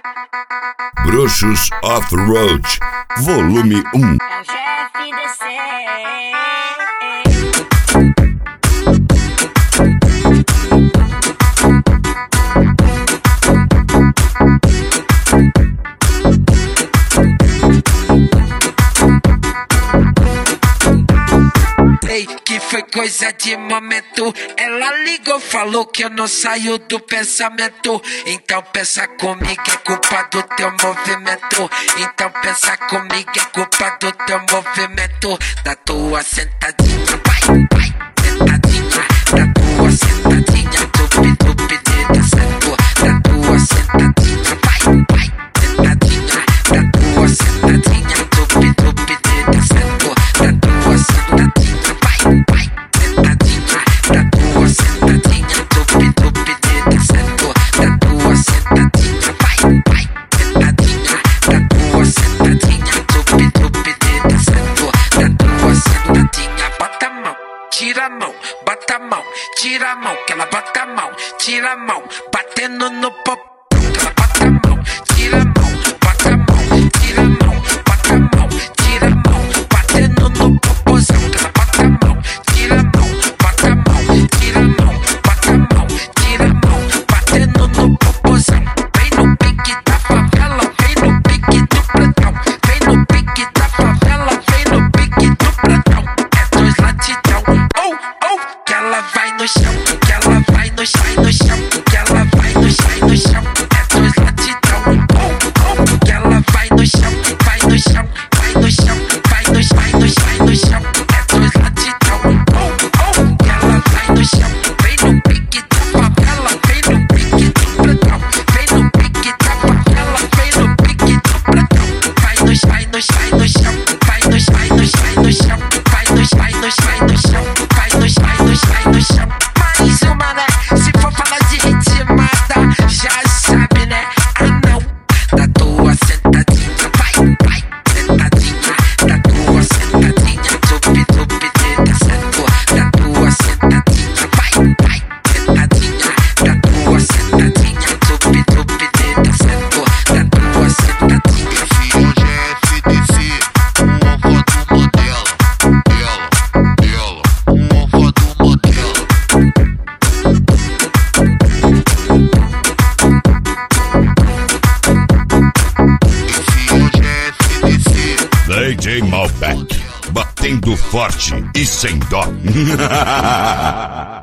Bruxos Off-Road, volume 1. É o GFDC. Ei, que foi coisa de momento. Ela ligou, falou que eu não saio do pensamento. Então pensa comigo, é culpa do teu movimento. Então pensa comigo, é culpa do teu movimento. Da tua sentadinha, vai, vai, sentadinha. Da tua sentadinha, tupi, descendo. Da tua sentadinha, vai, vai, sentadinha. Da tua sentadinha, tupi, descendo. Da tua sentadinha. Vai, sentadinha, da tua sentadinha, tupi, descendo, da tua sentadinha, vai, sentadinha, da tua sentadinha, tupi, descendo, da tua sentadinha, bota a mão, tira a mão, bota a mão, tira a mão, que ela bota a mão, tira a mão, batendo no popô, que ela bota a mão, tira a mão, bota a mão, tira a mão, bota a mão, tira a mão, batendo no popôzão, que ela bota a mão. Tira a mão, bota a mão, tira a mão, bota a mão, tira a mão, batendo no popozão. Vem no pique da favela, vem no pique do platão. Vem no pique da favela, vem no pique do platão. É dois latidão, que ela vai no chão, que ela vai no chão, que ela vai no chão. É dois latidão, que ela vai no chão, vai no chão, vai no chão, vai no chão. É dois latidão. No chão, vem no pique da favela, vem no pique do platão. Vem no pique da favela, vem no pique do platão. Vai no chão, vai no chão, vai no chão, vai no chão, vai no chão, vai no chão. Mais uma, né? Se for falar de ritmada, já sabe, né? Ah não, da tua sentadinha, vai, sentadinha, da tua sentadinha, tupi, descendo, da tua sentadinha. Vai, sentadinha, da tua sentadinha, tupi, descendo, da tua sentadinha. Hoje é FDC, o ovo do modelo, o ovo do modelo. Esse hoje é FDC. DJ Malbec, batendo forte e sem dó.